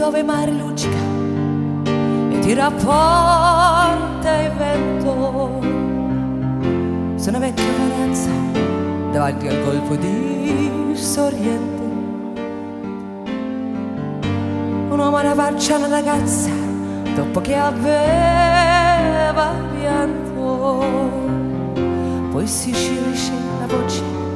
dove il mare luccica e ti rapporta il vento. Su una vecchia Venezia davanti al golfo di Sorrento. Un uomo abbraccia una ragazza dopo che aveva pianto, poi si scioglie la voce